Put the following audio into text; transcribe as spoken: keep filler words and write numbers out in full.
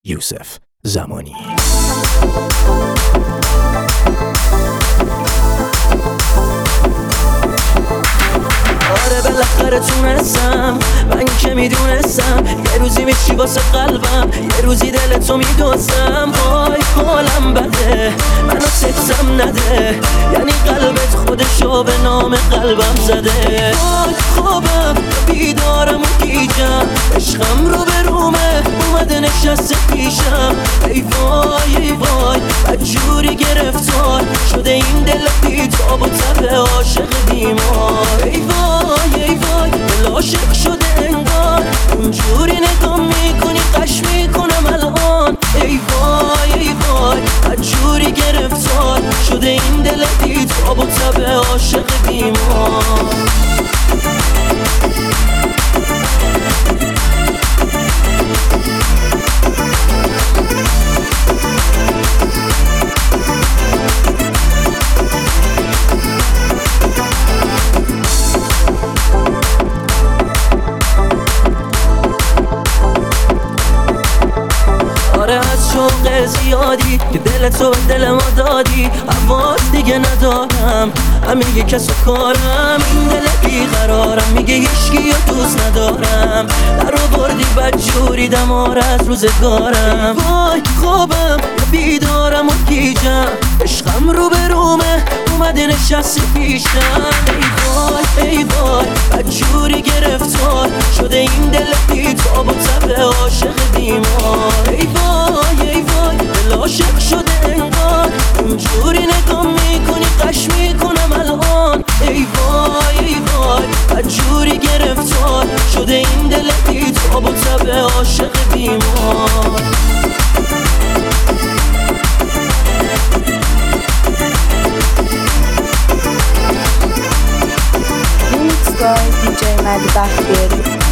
یوسف زمانی. آره بالاخره تونستم، من که میدونستم یه روزی میشی واسه قلبم، یه روزی دلتو میدوزم. وای حالم بده، منو سکسم نده، یعنی قلبت خودشو به نام قلبم زده. وای خوابم بیدارم و گیجم، عشقم رو به رومه اومده نشسته پیشم. ای وای ای وای بدجوری گرفتار شده این دل بیتاب و تب عاشق بیمار. ای وای ای وای دل عاشق شده انگار، اونجوری نگاه میکنی قش میکنم الان. ای وای ای وای بدجوری گرفتار شده این دل بیتاب و تب عاشق بیمار. آره از شوق زیادی که دلتو به دل ما دادی، حواس دیگه ندارم، همین یه کس و کارم. این دل بیقرارم میگه هیچکی رو دوست ندارم، در آوردی بدجوری دمار از روزگارم. وای خوابم بیدارم و گیجم، عشقم رو به رومه اومده نشسته پیشم. ای وای ای وای بدجوری گرفتار شده این دل بیتاب و تب عاشق بیمار. ای وای ای وای دل عاشق شده انگار، اونجوری نگاه میکنی قش میکنم الان. ای وای ای وای بدجوری گرفتار شده این دل بیتاب و تب عاشق بیمار. Remix by دی جی مهدی بختیاری.